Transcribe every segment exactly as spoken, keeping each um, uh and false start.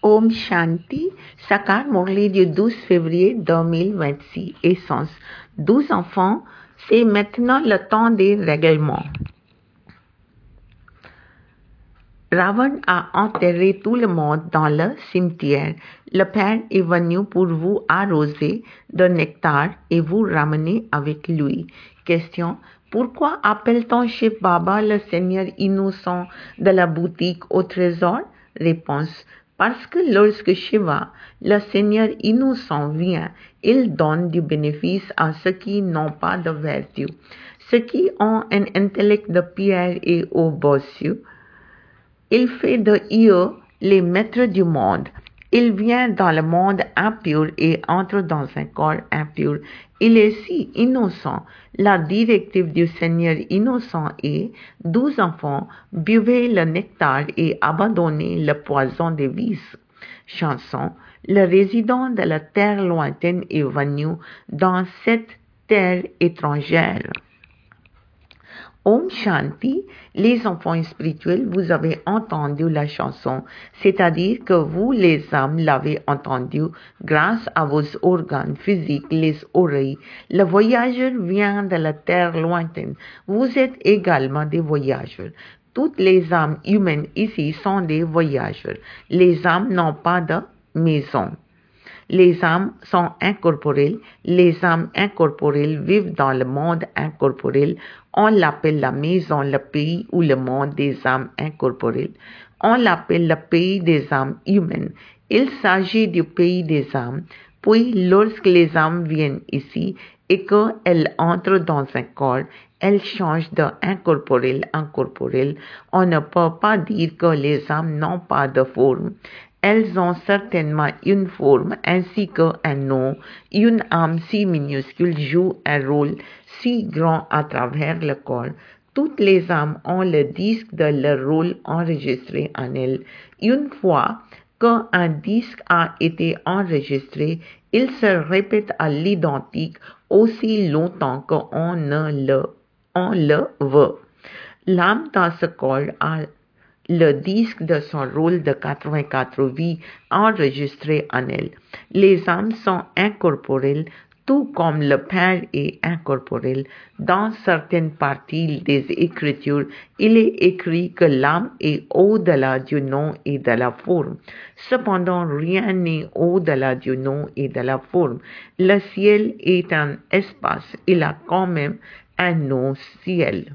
Om Shanti, Sakar Murli du douze février deux mille vingt-six. Essence. douze enfants, c'est maintenant le temps des règlements. Ravan a enterré tout le monde dans le cimetière. Le Père est venu pour vous arroser de nectar et vous ramener avec lui. Question. Pourquoi appelle-t-on Shiv Baba le Seigneur innocent de la boutique au trésor? Réponse. Parce que lorsque Shiva, le Seigneur innocent, vient, il donne du bénéfice à ceux qui n'ont pas de vertu, ceux qui ont un intellect de pierre et au bossu. Il fait de eux les maîtres du monde. Il vient dans le monde impur et entre dans un corps impur. Il est si innocent. La directive du Seigneur innocent est douze enfants, buvez le nectar et abandonnez le poison des vices. Chanson. Le résident de la terre lointaine est venu dans cette terre étrangère. Om Shanti, les enfants spirituels, vous avez entendu la chanson, c'est-à-dire que vous, les âmes, l'avez entendue grâce à vos organes physiques, les oreilles. Le voyageur vient de la terre lointaine. Vous êtes également des voyageurs. Toutes les âmes humaines ici sont des voyageurs. Les âmes n'ont pas de maison. Les âmes sont incorporelles. Les âmes incorporelles vivent dans le monde incorporel. On l'appelle la maison, le pays ou le monde des âmes incorporelles. On l'appelle le pays des âmes humaines. Il s'agit du pays des âmes. Puis, lorsque les âmes viennent ici et qu'elles entrent dans un corps, elles changent d'incorporel en corporel. On ne peut pas dire que les âmes n'ont pas de forme. Elles ont certainement une forme ainsi qu'un nom. Une âme si minuscule joue un rôle si grand à travers le corps. Toutes les âmes ont le disque de leur rôle enregistré en elles. Une fois qu'un disque a été enregistré, il se répète à l'identique aussi longtemps qu'on ne le, on le veut. L'âme dans ce corps a le disque de son rôle de quatre-vingt-quatre vies enregistré en elle. Les âmes sont incorporelles, tout comme le Père est incorporel. Dans certaines parties des Écritures, il est écrit que l'âme est au-delà du nom et de la forme. Cependant, rien n'est au-delà du nom et de la forme. Le ciel est un espace, il a quand même un nom ciel.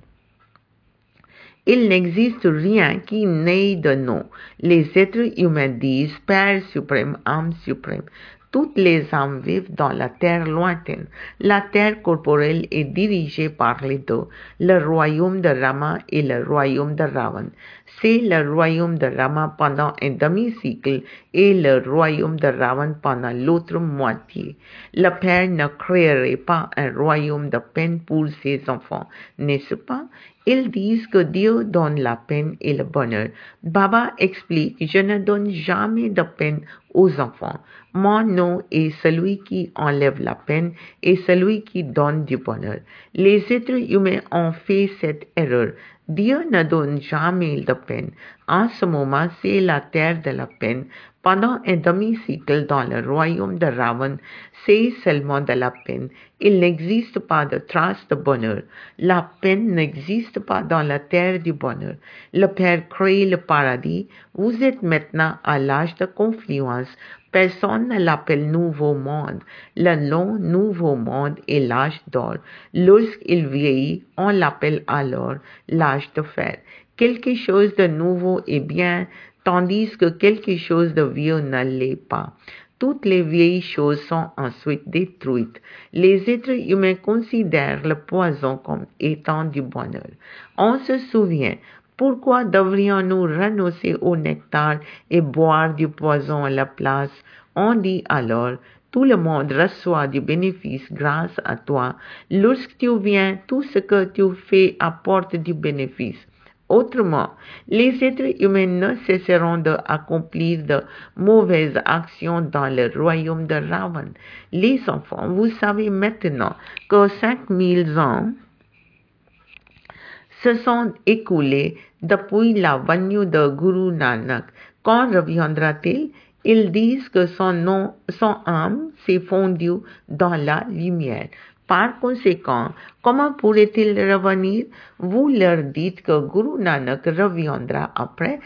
Il n'existe rien qui n'ait de nom. Les êtres humains disent Père suprême, âme suprême. Toutes les âmes vivent dans la terre lointaine. La terre corporelle est dirigée par les deux, le royaume de Rama et le royaume de Ravan. C'est le royaume de Rama pendant un demi-siècle et le royaume de Ravan pendant l'autre moitié. Le Père ne créerait pas un royaume de peine pour ses enfants, n'est-ce pas? Ils disent que Dieu donne la peine et le bonheur. Baba explique, je ne donne jamais de peine aux enfants. Mon nom est celui qui enlève la peine et celui qui donne du bonheur. Les êtres humains ont fait cette erreur. Dieu ne donne jamais de peine. En ce moment, c'est la terre de la peine. Pendant un demi-siècle dans le royaume de Ravan, c'est seulement de la peine. Il n'existe pas de trace de bonheur. La peine n'existe pas dans la terre du bonheur. Le Père crée le paradis. Vous êtes maintenant à l'âge de confluence. Personne ne l'appelle nouveau monde. Le nom nouveau monde est l'âge d'or. Lorsqu'il vieillit, on l'appelle alors l'âge de fer. Quelque chose de nouveau est bien, tandis que quelque chose de vieux ne l'est pas. Toutes les vieilles choses sont ensuite détruites. Les êtres humains considèrent le poison comme étant du bonheur. On se souvient, pourquoi devrions-nous renoncer au nectar et boire du poison à la place? On dit alors, tout le monde reçoit du bénéfice grâce à toi. Lorsque tu viens, tout ce que tu fais apporte du bénéfice. Autrement, les êtres humains ne cesseront d'accomplir de mauvaises actions dans le royaume de Ravan. Les enfants, vous savez maintenant que cinq mille ans se sont écoulés depuis la venue de Guru Nanak. Quand reviendra-t-il? Ils disent que son nom, son âme s'est fondue dans la lumière. Par conséquent, comment pourrait-il revenir? Vous leur dites que Guru Nanak reviendra après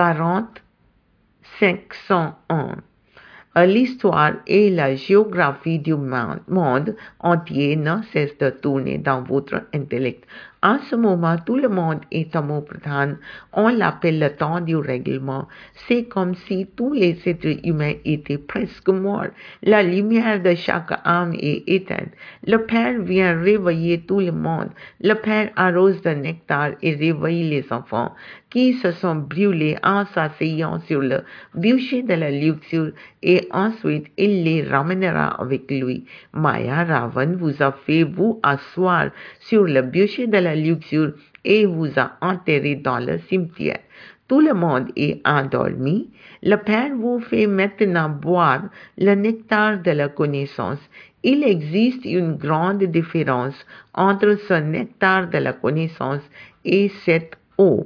quarante-cinq cents ans. L'histoire et la géographie du monde entier ne cessent de tourner dans votre intellect. En ce moment, tout le monde est tamo-pradhan. On l'appelle le temps du règlement. C'est comme si tous les êtres humains étaient presque morts. La lumière de chaque âme est éteinte. Le Père vient réveiller tout le monde. Le Père arrose de nectar et réveille les enfants qui se sont brûlés en s'asseyant sur le bûcher de la luxure, et ensuite il les ramènera avec lui. Maya Ravan vous a fait vous asseoir sur le bûcher de la luxure et vous a enterré dans le cimetière. Tout le monde est endormi. Le Père vous fait maintenant boire le nectar de la connaissance. Il existe une grande différence entre ce nectar de la connaissance et cette eau.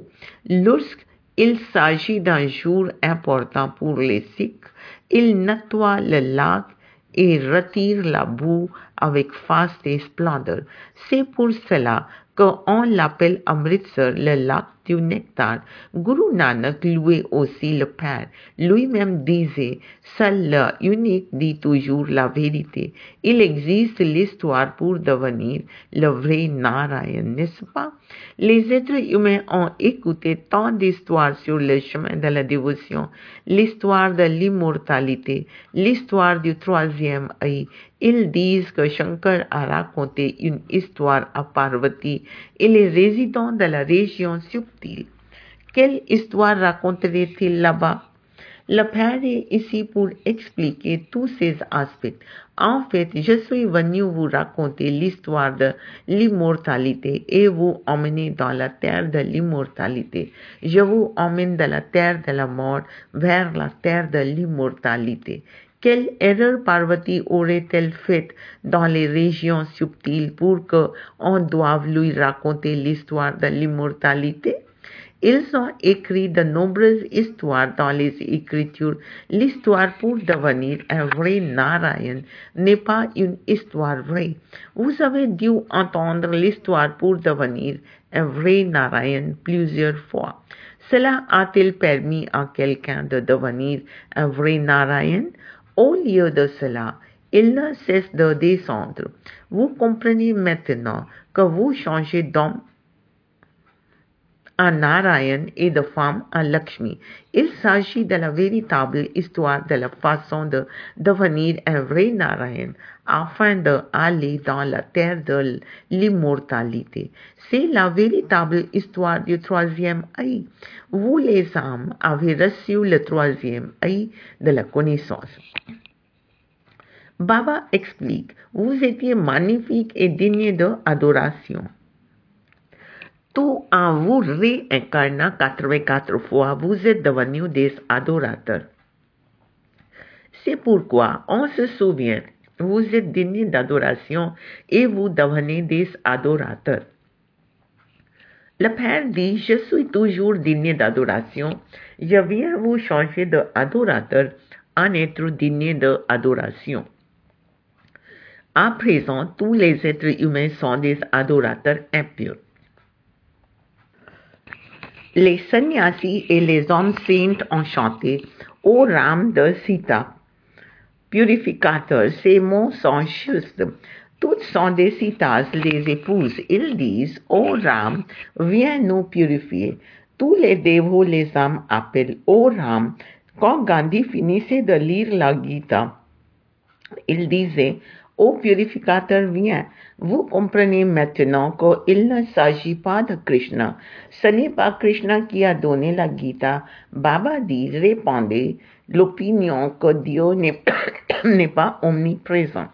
Lorsqu'il s'agit d'un jour important pour les Sikhs, il nettoie le lac et retire la boue avec faste et splendeur. C'est pour cela qu'on l'appelle Amritsar, le lac du nectar. Guru Nanak louait aussi le Père. Lui-même disait, seul l'unique dit toujours la vérité. Il existe l'histoire pour devenir le vrai Narayan, n'est-ce pas? Les êtres humains ont écouté tant d'histoires sur le chemin de la dévotion, l'histoire de l'immortalité, l'histoire du troisième œil. Ils disent que Shankar a raconté une histoire à Parvati et les résidents de la région subtile. Quelle histoire raconterait-il là-bas? Le Père est ici pour expliquer tous ces aspects. En fait, je suis venu vous raconter l'histoire de l'immortalité et vous emmener dans la terre de l'immortalité. Je vous emmène de la terre de la mort vers la terre de l'immortalité. Quelle erreur Parvati aurait-elle faite dans les régions subtiles pour qu'on doive lui raconter l'histoire de l'immortalité? Ils ont écrit de nombreuses histoires dans les Écritures. L'histoire pour devenir un vrai Narayan n'est pas une histoire vraie. Vous avez dû entendre l'histoire pour devenir un vrai Narayan plusieurs fois. Cela a-t-il permis à quelqu'un de devenir un vrai Narayan? Au lieu de cela, il ne cesse de descendre. Vous comprenez maintenant que vous changez d'homme à Narayan et de femme à Lakshmi. Il s'agit de la véritable histoire de la façon de devenir un vrai Narayan afin d'aller dans la terre de l'immortalité. C'est la véritable histoire du troisième œil. Vous les âmes avez reçu le troisième œil de la connaissance. Baba explique, vous étiez magnifique et digne d'adoration. Tout en vous réincarnant quatre-vingt-quatre fois, vous êtes devenus des adorateurs. C'est pourquoi on se souvient, vous êtes dignes d'adoration et vous devenez des adorateurs. Le Père dit, je suis toujours digne d'adoration, je viens vous changer d'adorateur en être digne d'adoration. À présent, tous les êtres humains sont des adorateurs impurs. Les sannyasis et les hommes saints ont chanté Ô Ram de Sita, purificateur, ces mots sont justes. Toutes sont des citas, les épouses. Ils disent Ô Ram, viens nous purifier. Tous les dévots, les âmes appellent Ô Ram. Quand Gandhi finissait de lire la Gita, il disait Ô purificateur, viens. Vous comprenez maintenant qu'il ne s'agit pas de Krishna. Ce n'est pas Krishna qui a donné la Gita. Baba dit, répandez l'opinion que Dieu n'est, n'est pas omniprésent.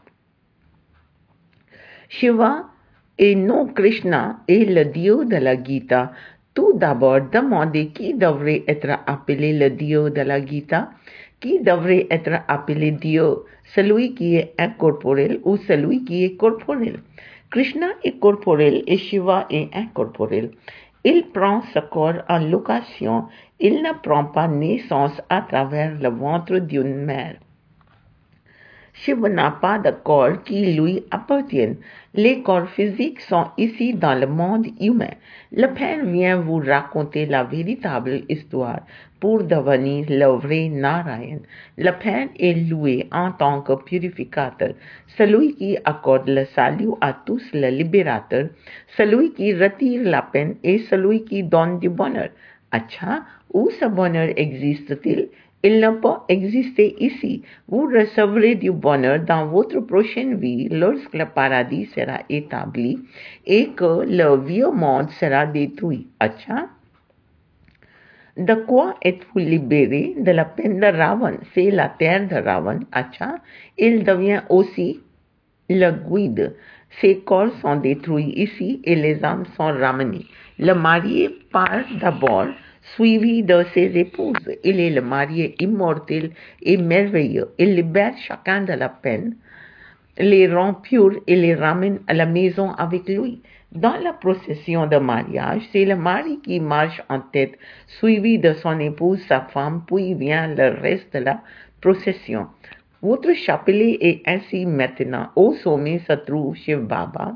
Shiva et non Krishna est le Dieu de la Gita. Tout d'abord, demandez qui devrait être appelé le Dieu de la Gita. Qui devrait être appelé Dieu, celui qui est incorporel ou celui qui est corporel? Krishna est corporel et Shiva est incorporel. Il prend ce corps en location, il ne prend pas naissance à travers le ventre d'une mère. Shiv n'a pas de corps qui lui appartiennent. Les corps physiques sont ici dans le monde humain. Le Père vient vous raconter la véritable histoire pour devenir le vrai Narayan. Le Père est loué en tant que purificateur, celui qui accorde le salut à tous, le libérateur, celui qui retire la peine et celui qui donne du bonheur. Acha, où ce bonheur existe-t-il? Il ne peut exister ici. Vous recevrez du bonheur dans votre prochaine vie lorsque le paradis sera établi et que le vieux monde sera détruit. Acha? De quoi êtes-vous libéré? De la peine de Ravan. C'est la terre de Ravan. Acha? Il devient aussi le guide. Ses corps sont détruits ici et les âmes sont ramenées. Le marié part d'abord, suivi de ses épouses. Il est le marié immortel et merveilleux. Il libère chacun de la peine, les rend purs et les ramène à la maison avec lui. Dans la procession de mariage, c'est le mari qui marche en tête, suivi de son épouse, sa femme, puis vient le reste de la procession. Votre chapelet est ainsi maintenant. Au sommet se trouve Shiv Baba.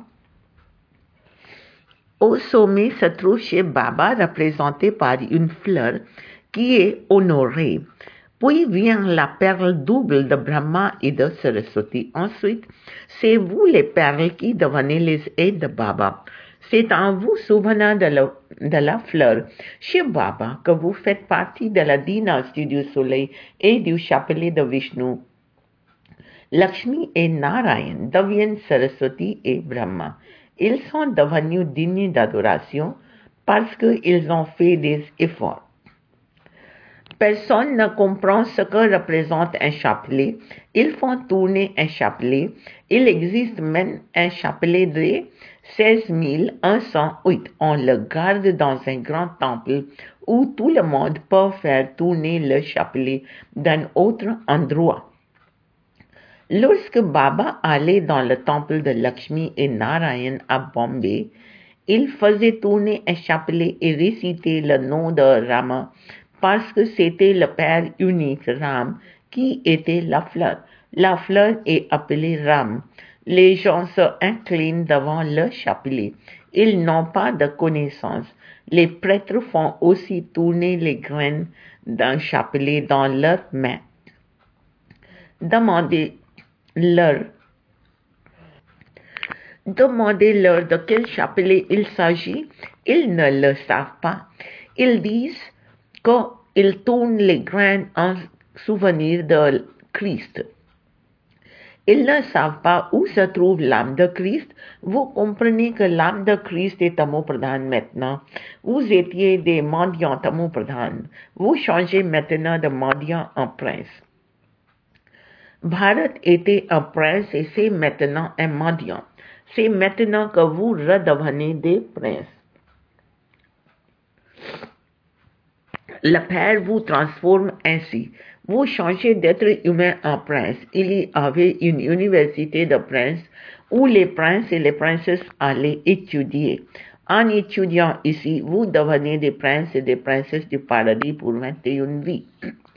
Au sommet se trouve Shiv Baba, représenté par une fleur qui est honorée. Puis vient la perle double de Brahma et de Saraswati. Ensuite, c'est vous les perles qui devenez les aides de Baba. C'est en vous souvenant de la, de la fleur Shiv Baba que vous faites partie de la dynastie du soleil et du chapelet de Vishnu. Lakshmi et Narayan deviennent Saraswati et Brahma. Ils sont devenus dignes d'adoration parce qu'ils ont fait des efforts. Personne ne comprend ce que représente un chapelet. Ils font tourner un chapelet. Il existe même un chapelet de seize mille cent huit. On le garde dans un grand temple où tout le monde peut faire tourner le chapelet d'un autre endroit. Lorsque Baba allait dans le temple de Lakshmi et Narayan à Bombay, il faisait tourner un chapelet et récitait le nom de Rama parce que c'était le Père unique Ram qui était la fleur. La fleur est appelée Ram. Les gens se inclinent devant le chapelet. Ils n'ont pas de connaissance. Les prêtres font aussi tourner les graines d'un chapelet dans leurs mains. Demandez leur Demandez-leur de quel chapelet il s'agit. Ils ne le savent pas. Ils disent qu'ils tournent les graines en souvenir de Christ. Ils ne savent pas où se trouve l'âme de Christ. Vous comprenez que l'âme de Christ est Tamopradhan maintenant. Vous étiez des mendiants Tamopradhan. Vous changez maintenant de mendiant en prince. Bharat était un prince et c'est maintenant un mendiant. C'est maintenant que vous redevenez des princes. Le Père vous transforme ainsi. Vous changez d'être humain en prince. Il y avait une université de princes où les princes et les princesses allaient étudier. En étudiant ici, vous devenez des princes et des princesses du paradis pour vingt et une vies.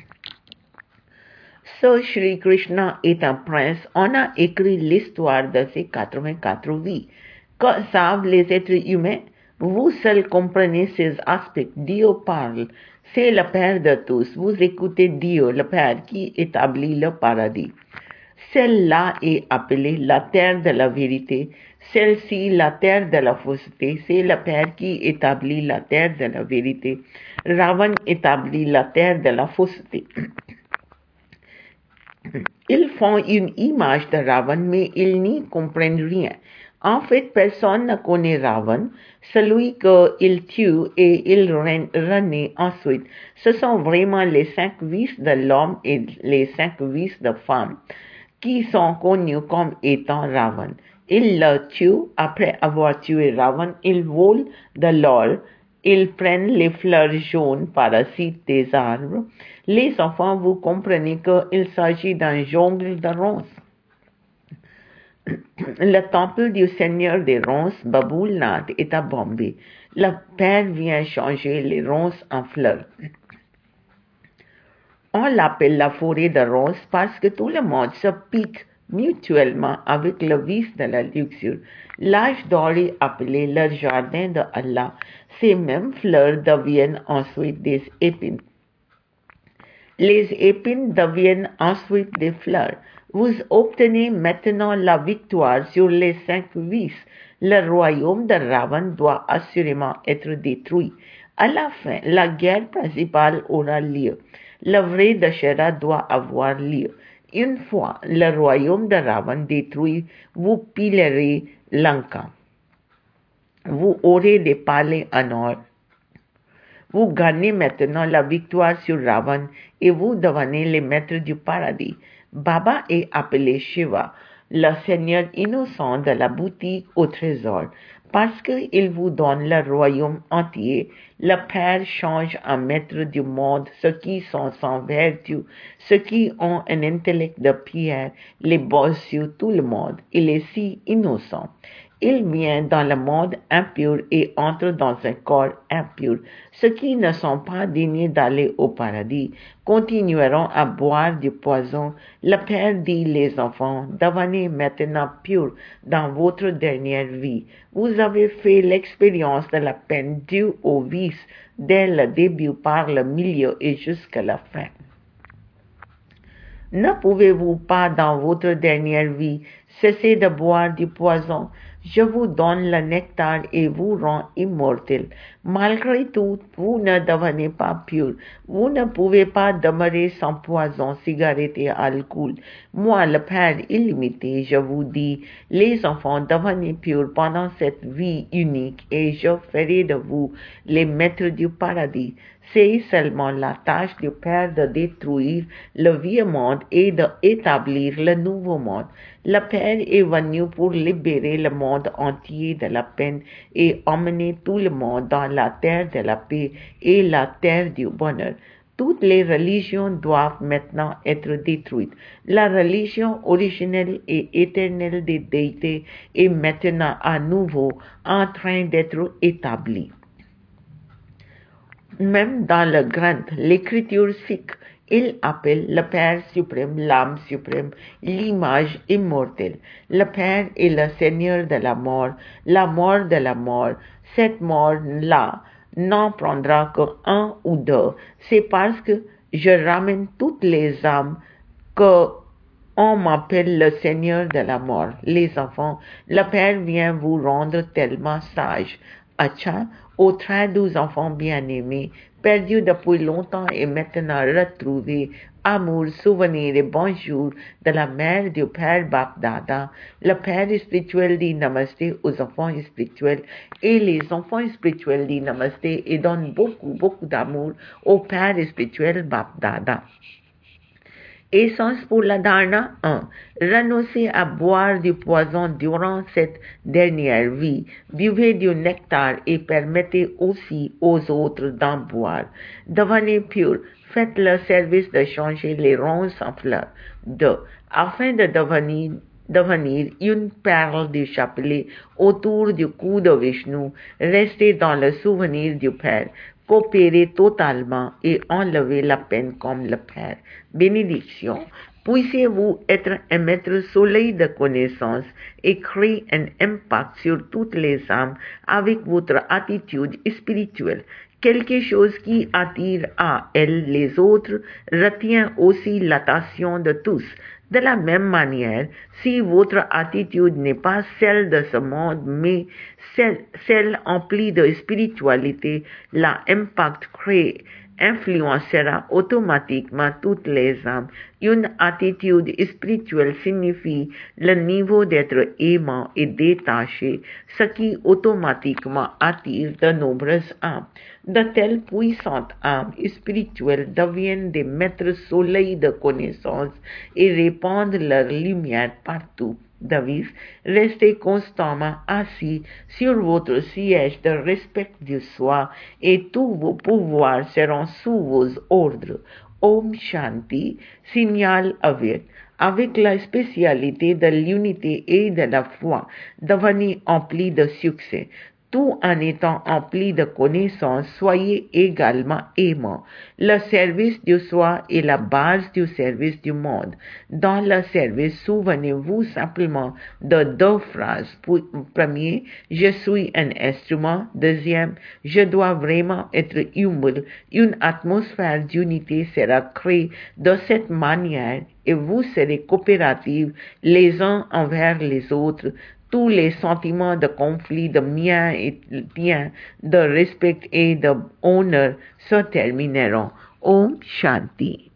Ce Shri Krishna est un prince. On a écrit l'histoire de ces quatre-vingt-quatre vies. Que savent les êtres humains? Vous seuls comprenez ces aspects. Dieu parle. C'est le Père de tous. Vous écoutez Dieu, le Père qui établit le paradis. Celle-là est appelée la terre de la vérité. Celle-ci, la terre de la fausseté. C'est le Père qui établit la terre de la vérité. Ravan établit la terre de la fausseté. Ils font une image de Ravan, mais ils n'y comprennent rien. En fait, personne ne connaît Ravan, celui qu'il tue et il renaît ensuite. Ce sont vraiment les cinq vices de l'homme et les cinq vices de femme qui sont connus comme étant Ravan. Ils le tuent. Après avoir tué Ravan, ils volent de l'or. Ils prennent les fleurs jaunes parasites des arbres. Les enfants, vous comprenez qu'il s'agit d'un jungle de ronces. Le temple du Seigneur des ronces, Baboulnath, est à Bombay. Le Père vient changer les ronces en fleurs. On l'appelle la forêt de roses parce que tout le monde se pique mutuellement avec le vice de la luxure. L'âge doré appelé le jardin de Allah, ces mêmes fleurs deviennent ensuite des épines. Les épines deviennent ensuite des fleurs. Vous obtenez maintenant la victoire sur les cinq vices. Le royaume de Ravan doit assurément être détruit. À la fin, la guerre principale aura lieu. Le vrai Dashera doit avoir lieu. Une fois le royaume de Ravan détruit, vous pillerez Lanka. Vous aurez des palais en or. Vous gagnez maintenant la victoire sur Ravan et vous devenez les maîtres du paradis. Baba est appelé Shiva, le Seigneur innocent de la boutique au trésor. Parce qu'il vous donne le royaume entier, le Père change en maître du monde ceux qui sont sans vertu, ceux qui ont un intellect de pierre, les bossus, tout le monde. Il est si innocent. Il vient dans le monde impur et entre dans un corps impur. Ceux qui ne sont pas dignes d'aller au paradis continueront à boire du poison. Le Père dit les enfants, devenez maintenant purs dans votre dernière vie. Vous avez fait l'expérience de la peine due au vice dès le début par le milieu et jusqu'à la fin. Ne pouvez-vous pas dans votre dernière vie cesser de boire du poison? Je vous donne le nectar et vous rend immortel. Malgré tout, vous ne devenez pas pur. Vous ne pouvez pas demeurer sans poison, cigarette et alcool. Moi, le Père illimité, je vous dis, les enfants, devenez purs pendant cette vie unique et je ferai de vous les maîtres du paradis. C'est seulement la tâche du Père de détruire le vieux monde et d'établir le nouveau monde. Le Père est venu pour libérer le monde entier de la peine et emmener tout le monde dans la terre de la paix et la terre du bonheur. Toutes les religions doivent maintenant être détruites. La religion originelle et éternelle des déités est maintenant à nouveau en train d'être établie. Même dans le Granth, l'écriture sikh, il appelle le Père suprême, l'âme suprême, l'image immortelle. Le Père est le Seigneur de la mort, la mort de la mort. Cette mort-là n'en prendra que un ou deux. C'est parce que je ramène toutes les âmes que on m'appelle le Seigneur de la mort. Les enfants, le Père vient vous rendre tellement sage. Acha, aux treize enfants bien-aimés, perdus depuis longtemps et maintenant retrouvés, amour, souvenirs et bonjour de la mère du Père Bap-Dada. Le Père spirituel dit namasté aux enfants spirituels et les enfants spirituels disent namasté et donnent beaucoup, beaucoup d'amour au Père spirituel Bap-Dada. Essence pour la dharna un. Renoncez à boire du poison durant cette dernière vie. Buvez du nectar et permettez aussi aux autres d'en boire. Devenez pur. Faites le service de changer les ronces en fleurs. deux. Afin de devenir devenir une perle du chapelet autour du cou de Vishnu, restez dans le souvenir du Père. Coopérer totalement et enlever la peine comme le Père. Bénédiction. Puissiez-vous être un maître soleil de connaissance et créer un impact sur toutes les âmes avec votre attitude spirituelle. Quelque chose qui attire à elle les autres retient aussi l'attention de tous. De la même manière, si votre attitude n'est pas celle de ce monde, mais celle, celle emplie de spiritualité, l'impact créé influencera automatiquement toutes les âmes. Une attitude spirituelle signifie le niveau d'être aimant et détaché, ce qui automatiquement attire de nombreuses âmes. De telles puissantes âmes spirituelles deviennent des maîtres soleils de connaissance et répandent leur lumière partout. Devise, restez constamment assis sur votre siège de respect du soi et tous vos pouvoirs seront sous vos ordres. Om Shanti, signal avert. Avec la spécialité de l'unité et de la foi, devenez empli de succès. tout en étant empli de connaissances, soyez également aimants. Le service du soi est la base du service du monde. Dans le service, souvenez-vous simplement de deux phrases. Premier, je suis un instrument. Deuxième, je dois vraiment être humble. Une atmosphère d'unité sera créée de cette manière et vous serez coopératifs les uns envers les autres. Tous les sentiments de conflit, de mien et tien, de respect et de honneur se termineront. Om Shanti.